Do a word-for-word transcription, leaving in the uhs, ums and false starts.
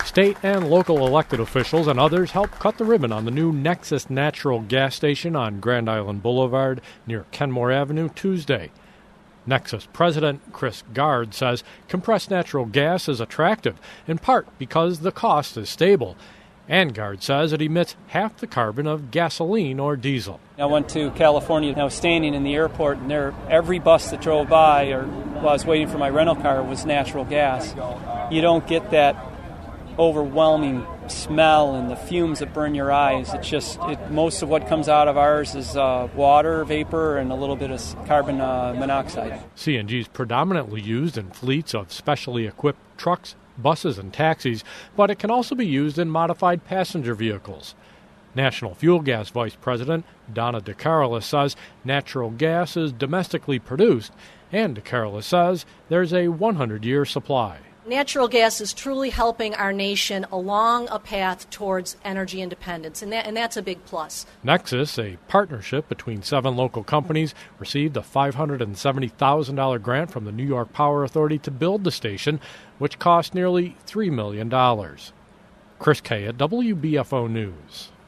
State and local elected officials and others helped cut the ribbon on the new Nexus Natural gas station on Grand Island Boulevard near Kenmore Avenue Tuesday. Nexus President Chris Gard says compressed natural gas is attractive, in part because the cost is stable. And Gard says it emits half the carbon of gasoline or diesel. I went to California. I was standing in the airport, and there, every bus that drove by or while I was waiting for my rental car was natural gas. You don't get that overwhelming smell and the fumes that burn your eyes. It's just it, most of what comes out of ours is uh, water vapor and a little bit of carbon uh, monoxide. C N G is predominantly used in fleets of specially equipped trucks, buses, and taxis, but it can also be used in modified passenger vehicles. National Fuel Gas Vice President Donna DeCarolis says natural gas is domestically produced, and DeCarolis says there's a one hundred year supply. Natural gas is truly helping our nation along a path towards energy independence, and, that, and that's a big plus. Nexus, a partnership between seven local companies, received a five hundred seventy thousand dollars grant from the New York Power Authority to build the station, which cost nearly three million dollars. Chris Kay at W B F O News.